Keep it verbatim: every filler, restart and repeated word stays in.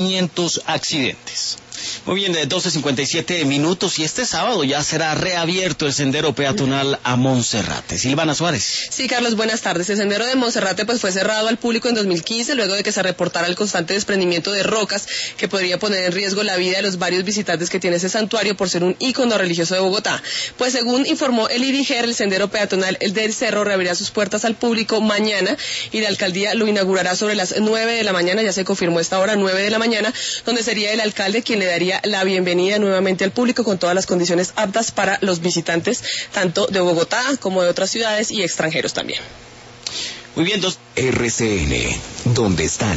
quinientos accidentes. Muy bien, de doce cincuenta y siete minutos, y este sábado ya será reabierto el sendero peatonal a Monserrate. Silvana Suárez. Sí, Carlos, buenas tardes. El sendero de Monserrate pues fue cerrado al público en dos mil quince, luego de que se reportara el constante desprendimiento de rocas que podría poner en riesgo la vida de los varios visitantes que tiene ese santuario por ser un ícono religioso de Bogotá. Pues según informó el IDIGER, el sendero peatonal el del Cerro reabrirá sus puertas al público mañana y la alcaldía lo inaugurará sobre las nueve de la mañana, ya se confirmó esta hora, nueve de la mañana, donde sería el alcalde quien le daría la bienvenida nuevamente al público con todas las condiciones aptas para los visitantes, tanto de Bogotá como de otras ciudades y extranjeros también. Muy bien, dos... R C N, ¿dónde están?